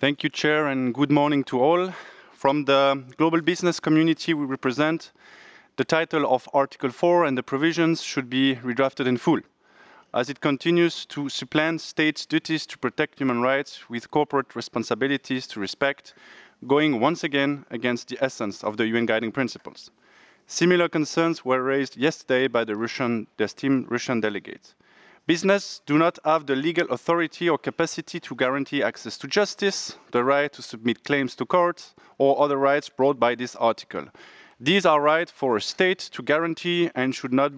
Thank you, Chair, and good morning to all. From the global business community we represent, the title of Article 4 and the provisions should be redrafted in full, as it continues to supplant states' duties to protect human rights with corporate responsibilities to respect, going once again against the essence of the UN Guiding Principles. Similar concerns were raised yesterday by the esteemed Russian delegates. Business do not have the legal authority or capacity to guarantee access to justice, the right to submit claims to courts, or other rights brought by this article. These are rights for a state to guarantee and should not